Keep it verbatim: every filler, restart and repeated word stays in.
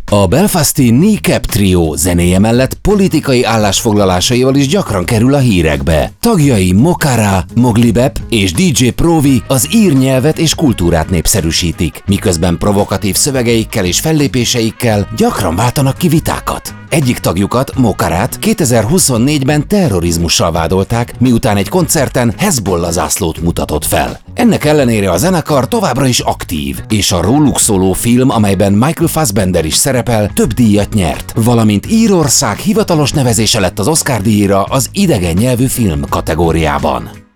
A belfasti Kneecap Trio zenéje mellett politikai állásfoglalásaival is gyakran kerül a hírekbe. Tagjai Mokara, Moglibeb és dé dzsé Provi az ír nyelvet és kultúrát népszerűsítik, miközben provokatív szövegeikkel és fellépéseikkel gyakran váltanak ki vitákat. Egyik tagjukat, Mokarát kétezer-huszonnégyben terrorizmussal vádolták, miután egy koncerten Hezbollah zászlót mutatott fel. Ennek ellenére a zenekar továbbra is aktív, és a róluk szóló film, amelyben Michael Fassbender is szerepel, több díjat nyert, valamint Írország hivatalos nevezése lett az Oscar-díjra az idegen nyelvű film kategóriában.